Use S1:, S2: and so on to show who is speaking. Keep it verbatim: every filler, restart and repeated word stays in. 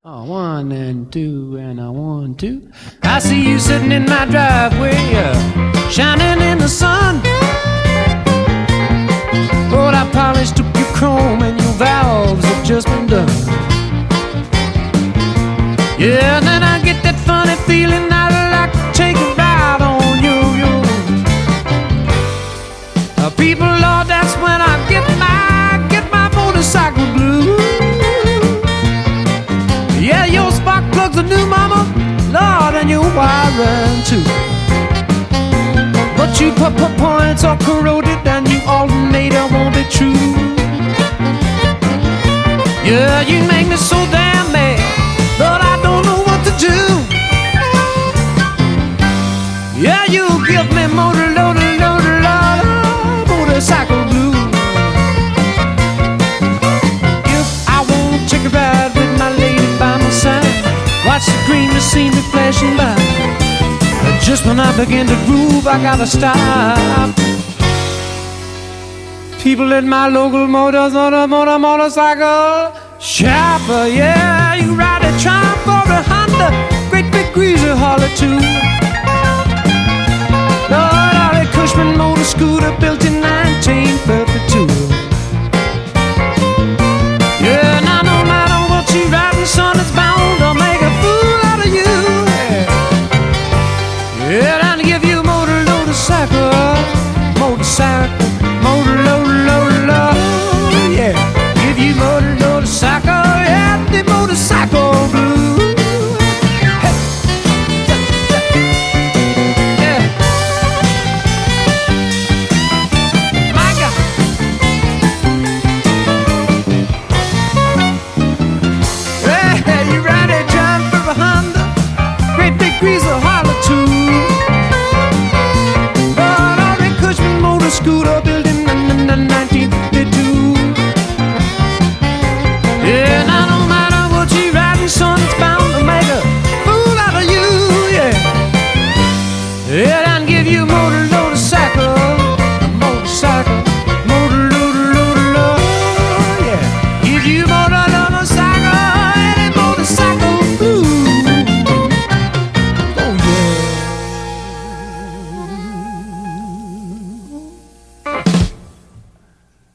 S1: Oh, one and two and a one, two. I see you sitting in my driveway, uh, shining in the sun. Lord, I polished up your chrome and your valves have just been done. Yeah, and then I get that funny feeling I'd like to take a ride on you, you. Uh, people, Lord, that's when I get my, get my motorcycle blues. Yeah, your spark plugs are new, mama, Lord, and your wiring too. But you put put points are corroded and you alternator won't be true. Yeah, you make me so damn mad, but I don't know what to do. Yeah, you give me motor loader, loader, loader, motorcycle blues. If I won't take a ride with my lady by my side, watch the green see me flashing by. Just when I begin to groove, I gotta stop. People in my local motor, motor, motor, motorcycle shop, yeah, you ride a Triumph or a Honda, great big greaser Harley too. Lord, Harley Cushman motor scooter built in nineteen thirty-two. Yeah, now no matter what you riding, son, it's bound to make a fool out of you. Yeah, and I give you motor loader cycle, motorcycle, motor loader, loader, loader. Yeah, give you motor loader cycle, yeah, the motorcycle blue. Hey. Yeah. My God. Hey, you ride a John for a Honda, great big greaser Harley too. Scooter built in nineteen fifty-two. Yeah, now no matter what you riding, son, it's bound to make a fool out of you. Yeah, yeah.